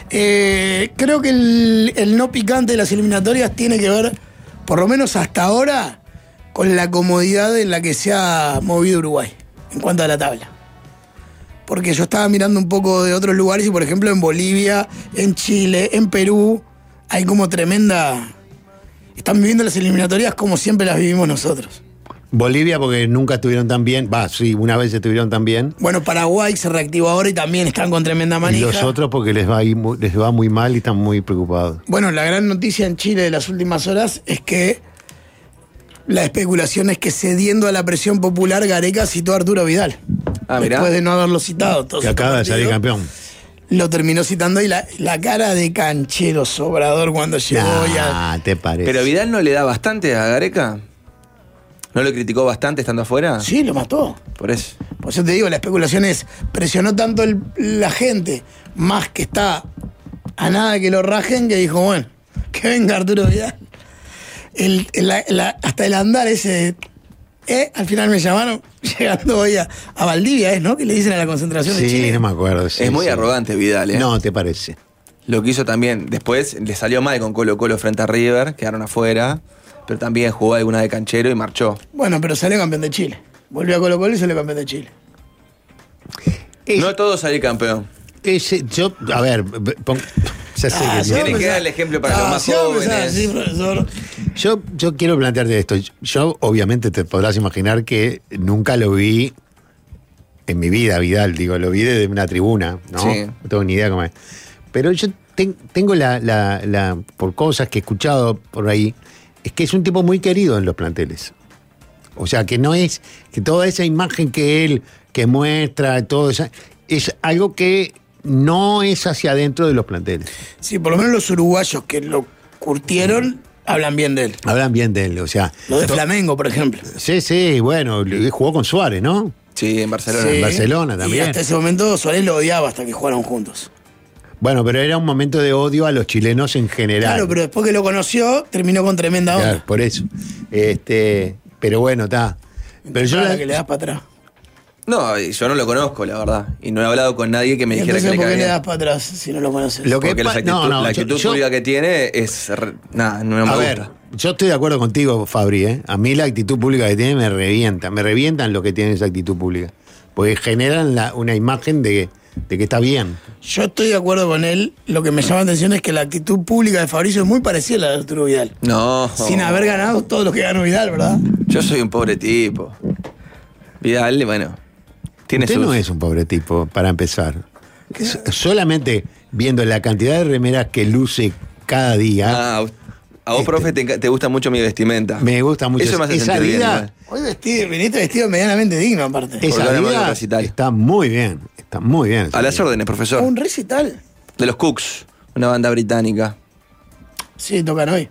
Creo que el no picante de las eliminatorias tiene que ver, por lo menos hasta ahora, con la comodidad en la que se ha movido Uruguay en cuanto a la tabla. Porque yo estaba mirando un poco de otros lugares y, por ejemplo, en Bolivia, en Chile, en Perú, hay como tremenda... Están viviendo las eliminatorias como siempre las vivimos nosotros. Bolivia porque nunca estuvieron tan bien. Sí, una vez estuvieron tan bien. Bueno, Paraguay se reactivó ahora y también están con tremenda manija. Y los otros porque les va muy mal y están muy preocupados. Bueno, la gran noticia en Chile de las últimas horas es que la especulación es que, cediendo a la presión popular, Gareca citó a Arturo Vidal. Mirá. Después de no haberlo citado. Que acaba de salir campeón. Lo terminó citando y la cara de canchero Sobrador cuando llegó ya... te parece. ¿Pero Vidal no le da bastante a Gareca? ¿No lo criticó bastante estando afuera? Sí, lo mató. Por eso. Por eso te digo, la especulación es, presionó tanto la gente, más que está a nada de que lo rajen, que dijo, bueno, que venga Arturo Vidal. Hasta el andar ese... al final me llamaron llegando hoy a Valdivia, ¿no? Que le dicen a la concentración de Chile. Sí, no me acuerdo. Sí, es muy arrogante Vidal, ¿eh? No, ¿te parece? Lo que hizo también, después le salió mal con Colo-Colo frente a River, quedaron afuera, pero también jugó alguna de canchero y marchó. Bueno, pero salió campeón de Chile. Volvió a Colo-Colo y salió campeón de Chile. No todo salir campeón. A ver, ya sé que tiene que dar el ejemplo para los más jóvenes. Sí, profesor. Yo quiero plantearte esto. Yo, obviamente, te podrás imaginar que nunca lo vi en mi vida, Vidal. Digo, lo vi desde una tribuna, ¿no? Sí. No tengo ni idea cómo es. Pero yo tengo por cosas que he escuchado por ahí, es que es un tipo muy querido en los planteles. O sea, que no es, que toda esa imagen que él, que muestra, todo eso, es algo que no es hacia adentro de los planteles. Sí, por lo menos los uruguayos que lo curtieron hablan bien de él. Hablan bien de él, o sea... Lo de Flamengo, por ejemplo. Sí, bueno, jugó con Suárez, ¿no? Sí, en Barcelona. Sí. En Barcelona también. Y hasta ese momento Suárez lo odiaba hasta que jugaron juntos. Bueno, pero era un momento de odio a los chilenos en general. Claro, pero después que lo conoció, terminó con tremenda onda. Claro, por eso. Pero bueno, está. Pero yo que le das para atrás. No, yo no lo conozco, la verdad. Y no he hablado con nadie que me dijera que le ¿por qué cae le bien. das para atrás si no lo conoces? Porque la actitud pública que tiene es... Nada, no me gusta. A ver, yo estoy de acuerdo contigo, Fabri, ¿eh? A mí la actitud pública que tiene me revienta. Me revientan los que tienen esa actitud pública. Porque generan una imagen de que está bien. Yo estoy de acuerdo con él. Lo que me llama la atención es que la actitud pública de Fabricio es muy parecida a la de Arturo Vidal. No. Sin haber ganado todo lo que ganó Vidal, ¿verdad? Yo soy un pobre tipo. Vidal, bueno... Usted no es un pobre tipo, para empezar. Solamente viendo la cantidad de remeras que luce cada día. A vos, profe, te gusta mucho mi vestimenta. Me gusta mucho. Eso me hace sentir bien. Hoy viniste vestido medianamente digno, aparte. Esa vida está muy bien. Está muy bien. A las órdenes, profesor. Un recital. De los Cooks, una banda británica. Sí, tocan hoy.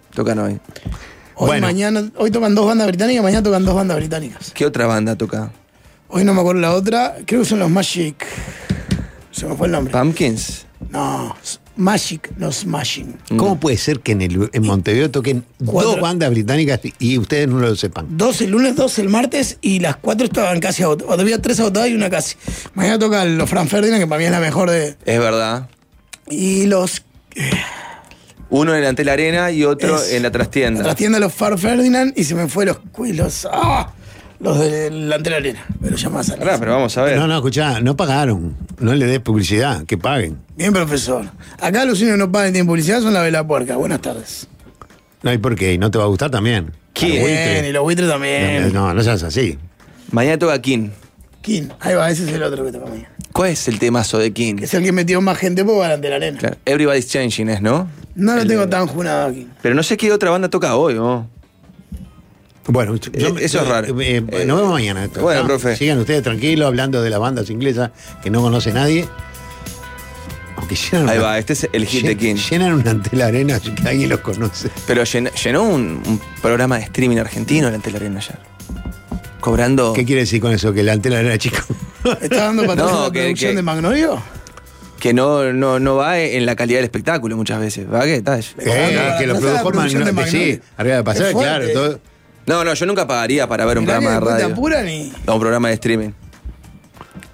Hoy tocan 2 bandas británicas, mañana tocan 2 bandas británicas. ¿Qué otra banda toca? Hoy no me acuerdo la otra, creo que son los Magic. Se me fue el nombre. ¿Pumpkins? No, Magic, los Smashing. ¿Cómo puede ser que en Montevideo toquen 2 bandas británicas y ustedes no lo sepan? 2 el lunes, 2 el martes y las 4 estaban casi agotadas. Había 3 agotadas y una casi. Mañana tocan los Frank Ferdinand, que para mí es la mejor de... Es verdad. Y los... Uno en la Antel Arena y otro en la trastienda. La trastienda los Frank Ferdinand y se me fue los de la Antel Arena. Pero ya más Pero vamos a ver. No, escuchá, no pagaron. No le des publicidad, que paguen. Bien, profesor. Acá los únicos que no pagan y tienen publicidad son la Vela Puerca. Buenas tardes. No, ¿y por qué? ¿Y no te va a gustar también? ¿Quién? Y los buitres también. No seas así. Mañana toca King. Ahí va, ese es el otro que toca mañana. ¿Cuál es el temazo de King? Es el que metió más gente por delante de la arena. Claro. Everybody's Changing es, ¿no? No lo tengo tan junado aquí. Pero no sé qué otra banda toca hoy, ¿no? Bueno, eso es raro. Nos vemos mañana. Bueno, profe. Sigan ustedes tranquilos hablando de las bandas inglesas que no conoce nadie. Aunque ahí va, este es el hit de King. Llenan una Antel Arena que alguien los conoce. Pero llenó un programa de streaming argentino la Antel Arena ayer. Cobrando... ¿Qué quiere decir con eso? ¿Que la Antel Arena, chico? ¿Estás dando patrocinio a la producción de Magnolio? Que no va en la calidad del espectáculo muchas veces. ¿Va? ¿Qué tal? Que lo produjo sí, arriba de pasar, claro. Todo. No, yo nunca pagaría para ver un programa de radio. Te apuran y... No, un programa de streaming.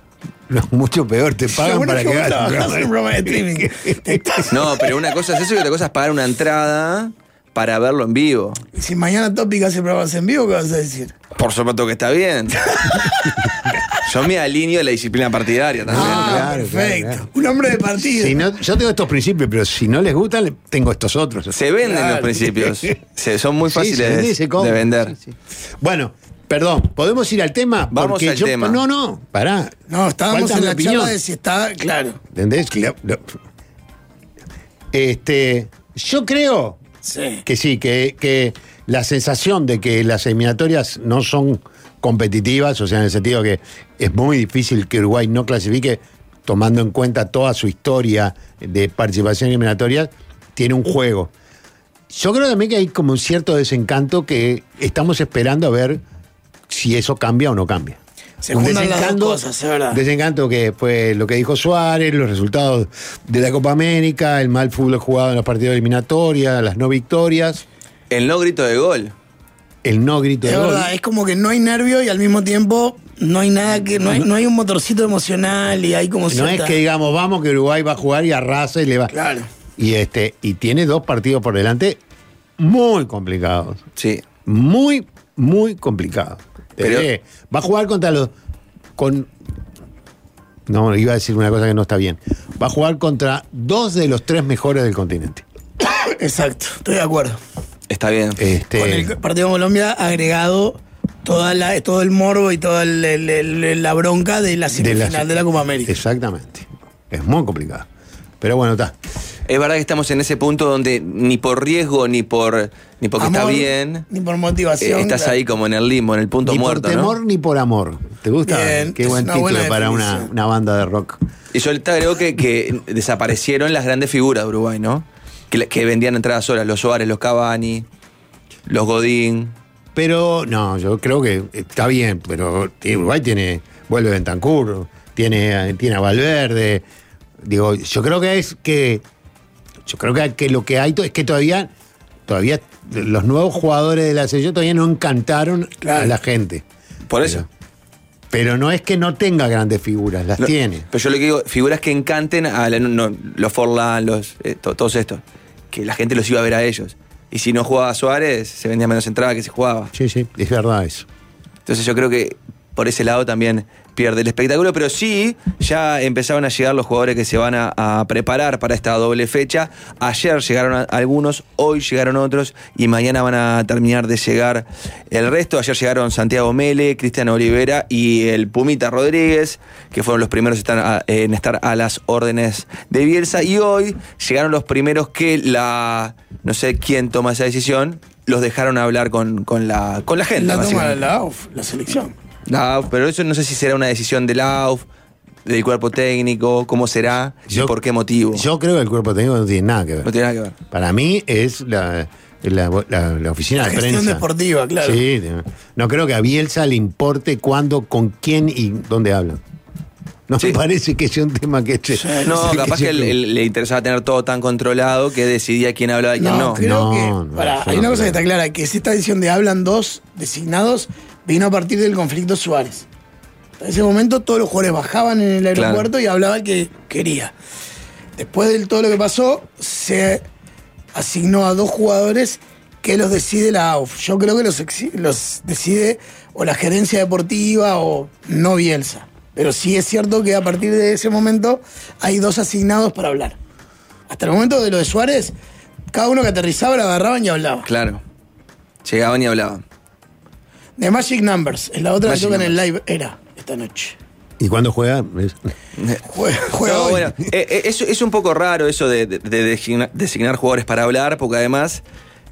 No, mucho peor, te pagan Bueno, para que hagas un trabajás en un programa de streaming. No, pero una cosa es eso y otra cosa es pagar una entrada para verlo en vivo. Y si mañana Topic hace programas en vivo, ¿qué vas a decir? Por supuesto que está bien. Yo me alineo a la disciplina partidaria también. Claro, perfecto. claro. Un hombre de partido. Si no, yo tengo estos principios, pero si no les gustan, tengo estos otros. Se venden Claro. los principios. Son muy Sí, fáciles se vende y se compra. de vender. Sí, sí. Bueno, perdón, ¿podemos ir al tema? Vamos Porque al tema. No, pará. No, estábamos Falta en mi la opinión. charla de si está claro. ¿Entendés? Yo creo Sí. que sí, que la sensación de que las eliminatorias no son competitivas, o sea, en el sentido que es muy difícil que Uruguay no clasifique, tomando en cuenta toda su historia de participación en eliminatorias, tiene un juego. Yo creo también que hay como un cierto desencanto que estamos esperando a ver si eso cambia o no cambia. Se juntan las dos cosas, es verdad. Desencanto que fue lo que dijo Suárez, los resultados de la Copa América, el mal fútbol jugado en los partidos eliminatorios, las no victorias, El no grito de gol. el no grito Es de gol. verdad, es como que no hay nervio y al mismo tiempo no hay nada que. No hay un motorcito emocional y hay como No cierta. es que digamos, vamos, que Uruguay va a jugar y arrasa y le va. Claro. Y tiene 2 partidos por delante muy complicados. Sí. Muy, muy complicados. Pero- Va a jugar No, iba a decir una cosa que no está bien. Va a jugar contra 2 de los 3 mejores del continente. Exacto, estoy de acuerdo. Está bien. Con el partido con Colombia agregado todo el morbo y toda la bronca de la semifinal de la Copa América. Exactamente. Es muy complicado. Pero bueno, está. Es verdad que estamos en ese punto donde ni por riesgo ni porque está Amor, bien, ni por motivación. estás claro. ahí como en el limbo, en el punto Ni muerto, por temor ¿no? ni por amor. ¿Te gusta? Bien, Qué es buen una título buena para definición. una banda de rock. Y yo te agrego que desaparecieron las grandes figuras de Uruguay, ¿no? Que vendían entradas solas, los Suárez, los Cavani, los Godín. Pero no, yo creo que está bien, pero Uruguay vuelve Bentancur, tiene a Valverde. Digo, yo creo que lo que hay es que todavía los nuevos jugadores de la selección todavía no encantaron Claro. a la gente. Por eso. Pero no es que no tenga grandes figuras, las No, tiene. Pero yo le digo, figuras que encanten a los Forlán, todos estos. Que la gente los iba a ver a ellos. Y si no jugaba Suárez, se vendía menos entrada que si jugaba. Sí, es verdad eso. Entonces yo creo que por ese lado también pierde el espectáculo, pero sí, ya empezaron a llegar los jugadores que se van a preparar para esta doble fecha. Ayer llegaron algunos, hoy llegaron otros y mañana van a terminar de llegar el resto. Ayer llegaron Santiago Mele, Cristian Olivera y el Pumita Rodríguez, que fueron los primeros en estar a las órdenes de Bielsa. Y hoy llegaron los primeros que no sé quién toma esa decisión, los dejaron hablar con la gente. La toma básicamente. la AUF, la selección. La AUF, pero eso no sé si será una decisión de la AUF, del cuerpo técnico, cómo será y por qué motivo. Yo creo que el cuerpo técnico no tiene nada que ver. No tiene nada que ver. Para mí es la oficina La de gestión prensa. deportiva, claro. Sí, no creo que a Bielsa le importe cuándo, con quién y dónde hablan. No Sí. me parece que sea un tema que... No, capaz que le interesaba tener todo tan controlado que decidía quién hablaba y quién no. Creo No, que. no, Pará, yo hay no una cosa creo. que está clara: que si esta edición de Hablan 2 designados vino a partir del conflicto Suárez. En ese momento todos los jugadores bajaban en el aeropuerto y hablaba el que quería. Después de todo lo que pasó, se asignó a 2 jugadores que los decide la AUF. Yo creo que los decide o la gerencia deportiva o no Bielsa. Pero sí es cierto que a partir de ese momento hay 2 asignados para hablar. Hasta el momento de lo de Suárez, cada uno que aterrizaba lo agarraban y hablaba. Claro. Llegaban y hablaban. The Magic Numbers, es la otra Magic que toca en el Numbers. live era esta noche. ¿Y cuándo juega? Juega No, hoy. bueno, es un poco raro eso de designar jugadores para hablar, porque además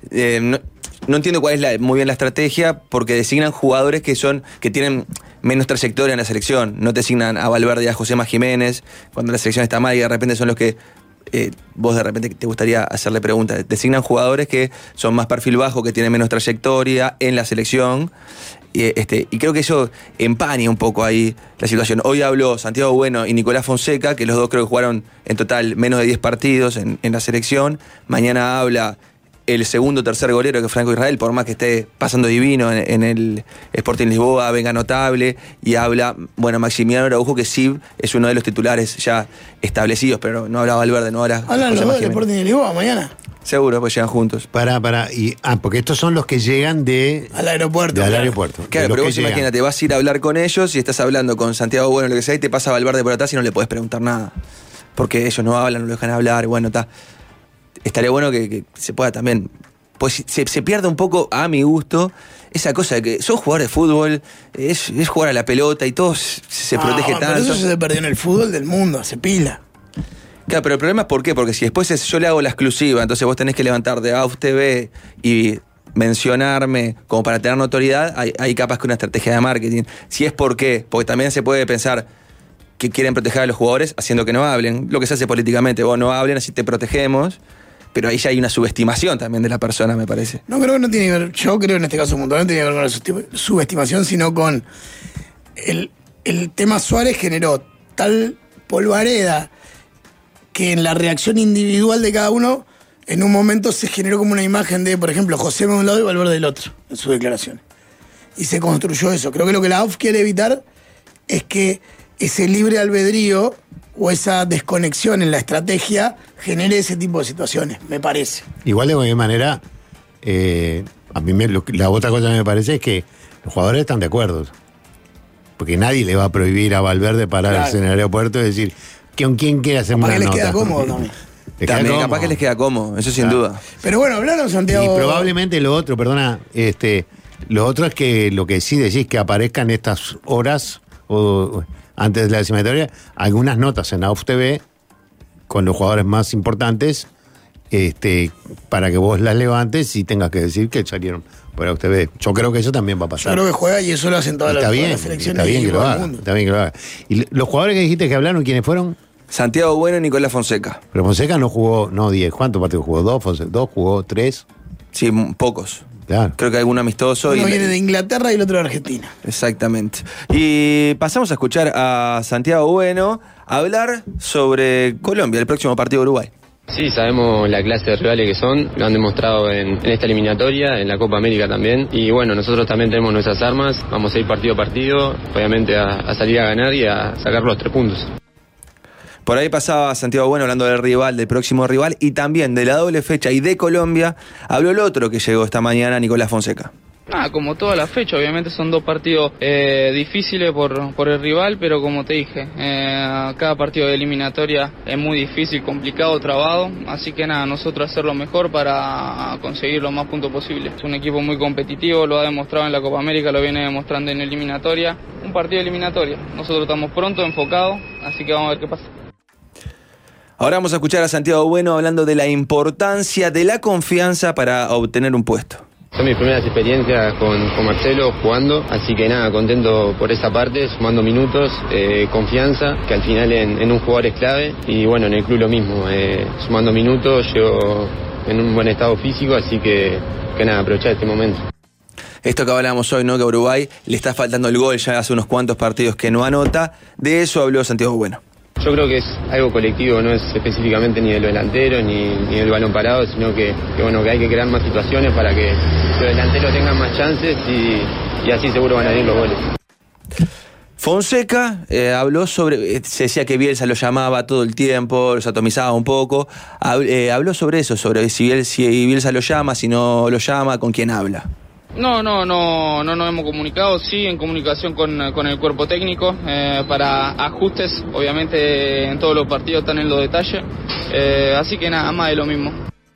no entiendo cuál es muy bien la estrategia, porque designan jugadores que tienen menos trayectoria en la selección. No te designan a Valverde y a José Jiménez cuando la selección está mal y de repente son los que vos de repente te gustaría hacerle preguntas. Designan jugadores que son más perfil bajo, que tienen menos trayectoria en la selección. Y creo que eso empaña un poco ahí la situación. Hoy habló Santiago Bueno y Nicolás Fonseca, que los dos creo que jugaron en total menos de 10 partidos en la selección. Mañana habla el segundo o tercer golero que es Franco Israel, por más que esté pasando divino en el Sporting Lisboa, venga notable, y habla, bueno, Maximiliano Araujo, que sí es uno de los titulares ya establecidos, pero no habla Valverde, no habla. Hablan los dos del Sporting de Lisboa mañana. Seguro, pues llegan juntos. Porque estos son los que llegan al aeropuerto. Al aeropuerto. Claro, pero vos imagínate, vas a ir a hablar con ellos y estás hablando con Santiago Bueno, lo que sea, y te pasa Valverde por atrás y no le podés preguntar nada. Porque ellos no hablan, no lo dejan hablar, bueno, está. Estaría bueno que se pueda también. Pues se pierde un poco, a mi gusto, esa cosa de que sos jugador de fútbol, es jugar a la pelota y todo se protege tanto. Pero eso se perdió en el fútbol del mundo, se pila. Claro, pero el problema es ¿por qué? Porque si después yo le hago la exclusiva, entonces vos tenés que levantar de AUF TV y mencionarme como para tener notoriedad, hay capaz que una estrategia de marketing. Si es ¿por qué? Porque también se puede pensar que quieren proteger a los jugadores haciendo que no hablen. Lo que se hace políticamente, vos no hablen, así te protegemos. Pero ahí ya hay una subestimación también de la persona, me parece. No, creo que no tiene que ver, yo creo en este caso puntual, no tiene que ver con la subestimación, sino con el tema Suárez generó tal polvareda que en la reacción individual de cada uno, en un momento se generó como una imagen de, por ejemplo, José de un lado y Valverde del otro, en sus declaraciones. Y se construyó eso. Creo que lo que la AUF quiere evitar es que ese libre albedrío o esa desconexión en la estrategia genere ese tipo de situaciones, me parece. Igual de cualquier manera, a mí la otra cosa que me parece es que los jugadores están de acuerdo. Porque nadie le va a prohibir a Valverde pararse en el aeropuerto y decir, ¿con quién quiere hacer una nota? Capaz que les queda cómodo también. También capaz que les queda cómodo, eso sin duda. Pero bueno, hablaron Santiago. Y probablemente lo otro, lo otro es que lo que sí decís, que aparezcan estas horas o antes de la eliminatoria, algunas notas en AUF TV con los jugadores más importantes, para que vos las levantes y tengas que decir que salieron por AUF TV. Yo creo que eso también va a pasar. Yo creo que juega y eso lo hacen todas las selecciones. Está bien que lo haga. ¿Y los jugadores que dijiste que hablaron, quiénes fueron? Santiago Bueno y Nicolás Fonseca. Pero Fonseca no jugó, 10. ¿Cuántos partidos jugó? ¿2? ¿Jugó 3? Sí, pocos. Claro. Creo que algún amistoso. Uno viene de Inglaterra y el otro de Argentina. Exactamente. Y pasamos a escuchar a Santiago Bueno hablar sobre Colombia, el próximo partido de Uruguay. Sí, sabemos la clase de rivales que son, lo han demostrado en esta eliminatoria, en la Copa América también. Y bueno, nosotros también tenemos nuestras armas, vamos a ir partido a partido, obviamente a salir a ganar y a sacar los 3 puntos. Por ahí pasaba Santiago Bueno hablando del rival, del próximo rival, y también de la doble fecha y de Colombia. Habló el otro que llegó esta mañana, Nicolás Fonseca. Como toda la fecha, obviamente son 2 partidos difíciles por el rival, pero como te dije, cada partido de eliminatoria es muy difícil, complicado, trabado, así que nosotros hacer lo mejor para conseguir los más puntos posibles. Es un equipo muy competitivo, lo ha demostrado en la Copa América, lo viene demostrando en eliminatoria, un partido de eliminatoria. Nosotros estamos pronto, enfocados, así que vamos a ver qué pasa. Ahora vamos a escuchar a Santiago Bueno hablando de la importancia de la confianza para obtener un puesto. Son mis primeras experiencias con Marcelo jugando, así que contento por esa parte, sumando minutos, confianza, que al final en un jugador es clave, y bueno, en el club lo mismo, sumando minutos, yo en un buen estado físico, así que aprovechar este momento. Esto que hablábamos hoy, ¿no? Que a Uruguay le está faltando el gol, ya hace unos cuantos partidos que no anota, de eso habló Santiago Bueno. Yo creo que es algo colectivo, no es específicamente ni de los delanteros ni del balón parado, sino que hay que crear más situaciones para que los delanteros tengan más chances y así seguro van a ir los goles. Fonseca habló sobre, se decía que Bielsa lo llamaba todo el tiempo, los atomizaba un poco, habló sobre eso, sobre si Bielsa lo llama, si no lo llama, con quién habla. No nos hemos comunicado, sí, en comunicación con el cuerpo técnico, para ajustes, obviamente en todos los partidos están en los detalles, así que más de lo mismo.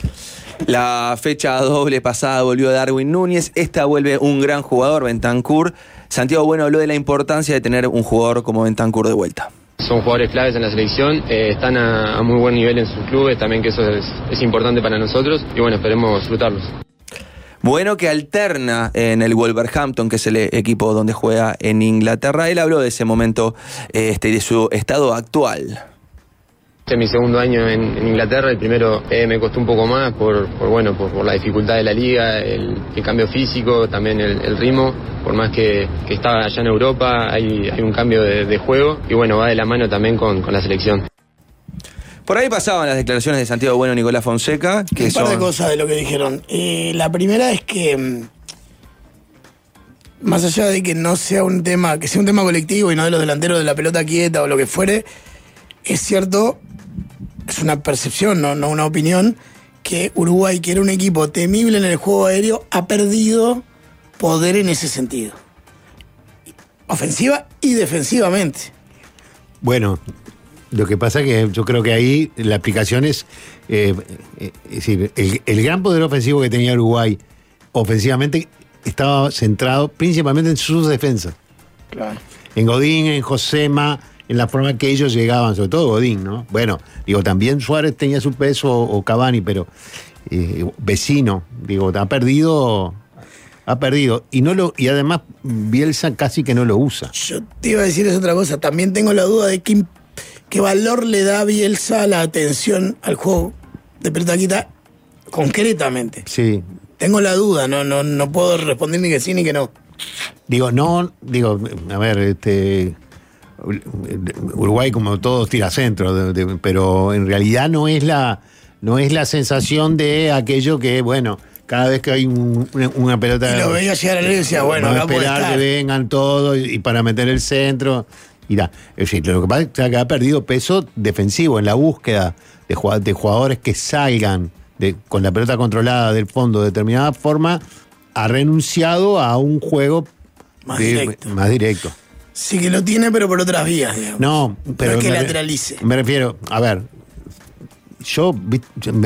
La fecha doble pasada volvió Darwin Núñez, esta vuelve un gran jugador, Bentancur. Santiago Bueno habló de la importancia de tener un jugador como Bentancur de vuelta. Son jugadores claves en la selección, están a muy buen nivel en sus clubes, también que eso es importante para nosotros, y bueno, esperemos disfrutarlos. Bueno, que alterna en el Wolverhampton, que es el equipo donde juega en Inglaterra. Él habló de ese momento y de su estado actual. Este es mi segundo año en Inglaterra, el primero me costó un poco más por la dificultad de la liga, el cambio físico, también el ritmo, por más que estaba allá en Europa, hay un cambio de juego y bueno, va de la mano también con la selección. Por ahí pasaban las declaraciones de Santiago Bueno y Nicolás Fonseca, que un par de son... cosas de lo que dijeron. La primera es que, más allá de que no sea un tema, que sea un tema colectivo y no de los delanteros de la pelota quieta o lo que fuere, es cierto, es una percepción, no una opinión, que Uruguay, que era un equipo temible en el juego aéreo, ha perdido poder en ese sentido. Ofensiva y defensivamente. Bueno, lo que pasa es que yo creo que ahí la aplicación es decir, el gran poder ofensivo que tenía Uruguay ofensivamente estaba centrado principalmente en sus defensas. Claro. En Godín, en Josema, en la forma que ellos llegaban, sobre todo Godín, ¿no? Bueno, digo, también Suárez tenía su peso o Cavani, pero Vecino, digo, ha perdido y además Bielsa casi que no lo usa. Yo te iba a decir es otra cosa, también tengo la duda de qué valor le da Bielsa la atención al juego de pelota quieta concretamente. Sí. Tengo la duda, no puedo responder ni que sí ni que no. A ver, Uruguay como todos tira centro, pero en realidad no es la sensación de aquello que, bueno, cada vez que hay una pelota... Y lo veía llegar al área y decía, bueno, van a acá puede esperar estar. que vengan todos y para meter el centro. Irá. Es decir, lo que pasa es que ha perdido peso defensivo en la búsqueda de jugadores que salgan con la pelota controlada del fondo de determinada forma, ha renunciado a un juego Más directo. Sí que lo tiene, pero por otras vías, digamos. No, pero no es que lateralice. Me refiero, a ver, yo voy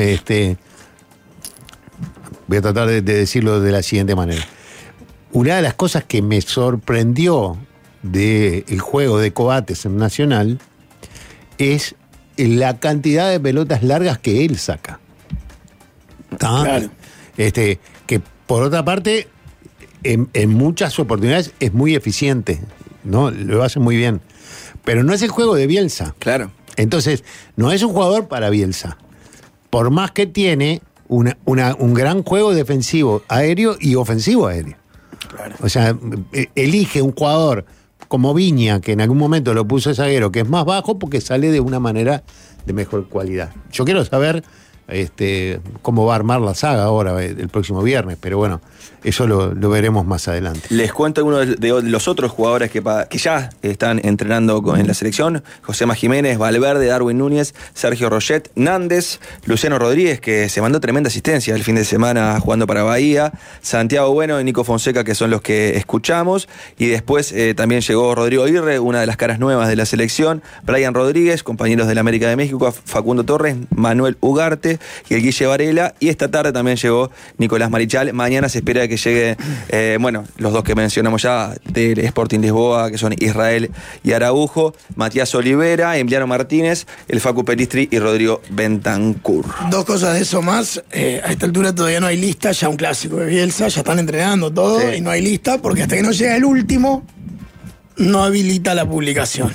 a tratar de decirlo de la siguiente manera. Una de las cosas que me sorprendió del juego de Coates en Nacional es la cantidad de pelotas largas que él saca. Claro. Que por otra parte, en muchas oportunidades es muy eficiente, ¿no? Lo hace muy bien. Pero no es el juego de Bielsa. Claro. Entonces, no es un jugador para Bielsa. Por más que tiene un gran juego defensivo aéreo y ofensivo aéreo. Claro. O sea, elige un jugador como Viña, que en algún momento lo puso de zaguero, que es más bajo porque sale de una manera de mejor cualidad. Yo quiero saber cómo va a armar la saga ahora, el próximo viernes, pero bueno, eso lo veremos más adelante. Les cuento algunos de los otros jugadores que ya están entrenando en la selección: Josema Jiménez, Valverde, Darwin Núñez, Sergio Roget, Nández, Luciano Rodríguez, que se mandó tremenda asistencia el fin de semana jugando para Bahía, Santiago Bueno y Nico Fonseca, que son los que escuchamos, y después también llegó Rodrigo Aguirre, una de las caras nuevas de la selección, Brian Rodríguez, compañeros del América de México, Facundo Torres, Manuel Ugarte y el Guille Varela, y esta tarde también llegó Nicolás Marichal. Mañana se espera que llegue, los dos que mencionamos ya del Sporting Lisboa, que son Israel y Araujo, Matías Olivera, Emiliano Martínez, el Facu Pelistri y Rodrigo Bentancur. Dos cosas de eso más. A esta altura todavía no hay lista, ya un clásico de Bielsa, ya están entrenando todo, sí. Y no hay lista porque hasta que no llega el último no habilita la publicación.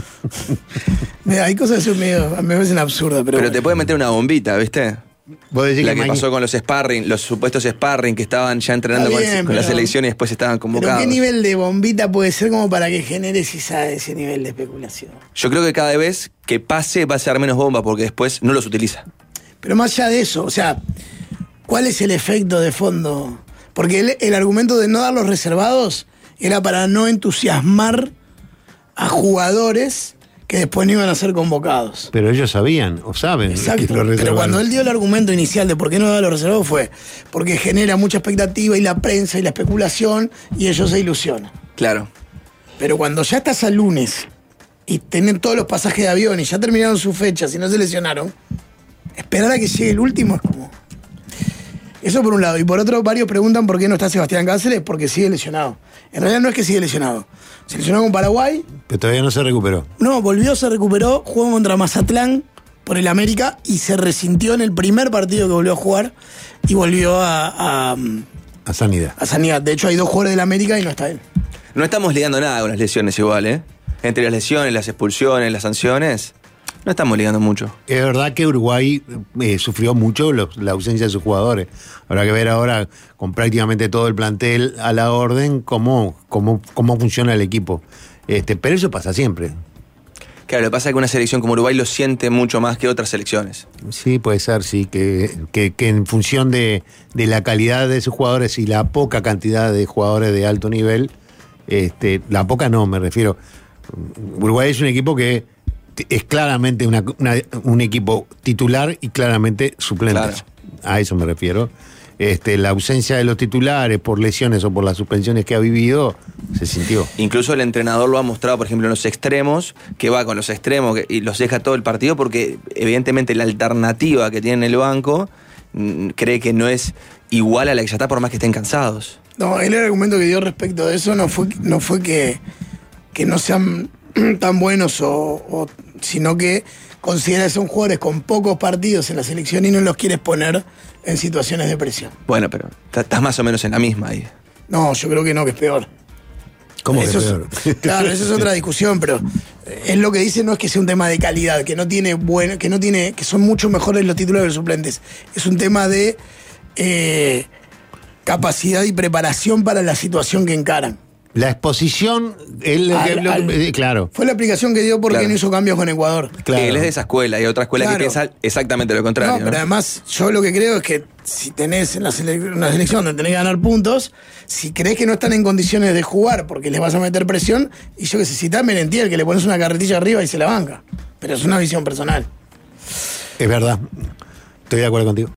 Hay cosas que me parecen absurdas, pero bueno. Te puede meter una bombita, ¿viste? ¿Vos decís la que pasó con los sparring, los supuestos sparring que estaban ya entrenando con la selección y después estaban convocados. ¿Pero qué nivel de bombita puede ser como para que genere ese nivel de especulación? Yo creo que cada vez que pase va a ser menos bomba porque después no los utiliza. Pero más allá de eso, o sea, ¿cuál es el efecto de fondo? Porque el argumento de no dar los reservados era para no entusiasmar a jugadores que después no iban a ser convocados. Pero ellos sabían, o saben. Exacto, que lo reservaron. pero cuando él dio el argumento inicial de por qué no daba los reservados fue porque genera mucha expectativa y la prensa y la especulación y ellos se ilusionan. Claro. Pero cuando ya estás al lunes y tienen todos los pasajes de avión y ya terminaron sus fechas y no se lesionaron, esperar a que llegue el último es como... Eso por un lado. Y por otro, varios preguntan por qué no está Sebastián Cáceres, porque sigue lesionado. En realidad no es que sigue lesionado. Se lesionó con Paraguay. Pero todavía no se recuperó. No, volvió, se recuperó, jugó contra Mazatlán por el América y se resintió en el primer partido que volvió a jugar y volvió a Sanidad. A Sanidad. De hecho, hay dos jugadores del América y no está él. No estamos ligando nada con las lesiones igual, ¿eh? Entre las lesiones, las expulsiones, las sanciones... No estamos ligando mucho. Es verdad que Uruguay sufrió mucho la ausencia de sus jugadores. Habrá que ver ahora, con prácticamente todo el plantel a la orden, cómo funciona el equipo. Pero eso pasa siempre. Claro, lo que pasa es que una selección como Uruguay lo siente mucho más que otras selecciones. Sí, puede ser, sí, que en función de la calidad de sus jugadores y la poca cantidad de jugadores de alto nivel, la poca no, me refiero. Uruguay es un equipo que es claramente un equipo titular y claramente suplentes. Claro. A eso me refiero. La ausencia de los titulares por lesiones o por las suspensiones que ha vivido se sintió. Incluso el entrenador lo ha mostrado, por ejemplo, en los extremos, que va con los extremos y los deja todo el partido porque evidentemente la alternativa que tiene en el banco cree que no es igual a la que ya está por más que estén cansados. No, el argumento que dio respecto de eso no fue que no sean tan buenos sino que considera que son jugadores con pocos partidos en la selección y no los quieres poner en situaciones de presión. Bueno, pero estás más o menos en la misma ahí. No, yo creo que no, que es peor. ¿Cómo que Eso es peor? Claro, eso es otra discusión, pero es lo que dice, no es que sea un tema de calidad, que son mucho mejores los titulares que los suplentes. Es un tema de capacidad y preparación para la situación que encaran. La exposición, claro. Fue la explicación que dio porque Claro. no hizo cambios con Ecuador. Claro. Él es de esa escuela, hay otra escuela Claro. que piensa exactamente lo contrario. No, pero ¿no? además yo lo que creo es que si tenés en una selección donde tenés que ganar puntos, si crees que no están en condiciones de jugar porque les vas a meter presión, y yo que sé, si está Merentiel, que le pones una carretilla arriba y se la banca. Pero es una visión personal. Es verdad. Estoy de acuerdo contigo.